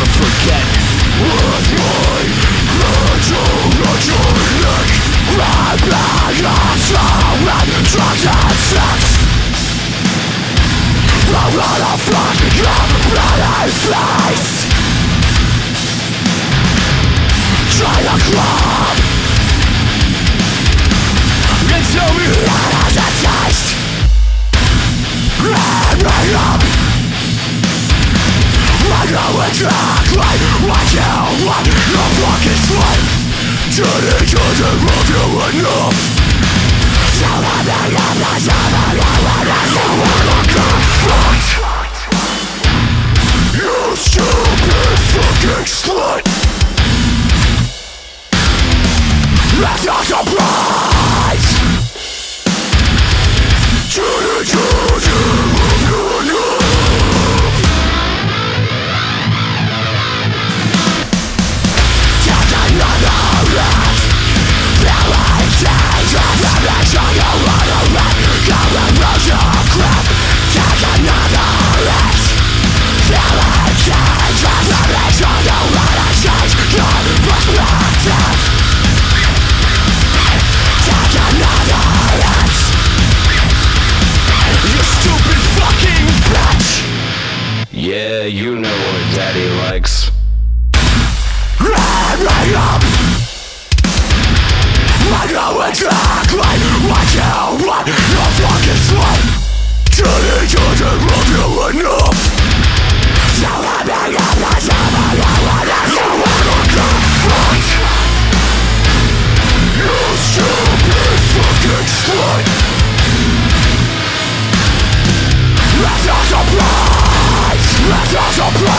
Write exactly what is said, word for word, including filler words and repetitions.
never forget. With my mental electronic, my bag of soul and drugs and sex. I wanna fuck your bloody face. Try to club and tell me how does it taste. Let me up. I know exactly what you want. Your fucking sleep. Didn't doesn't love you enough. So let me up. So let me up. So wanna get fucked. You stupid fucking slut. That's not surprise. Didn't doesn't love you enough. Yeah, you know what daddy likes. Let me up. I know exactly what you want. Your fucking slut. Didn't doesn't love you enough. So let me up. So let me up. So wanna get fucked. You stupid fucking slut. That's not surprise. That's not surprise.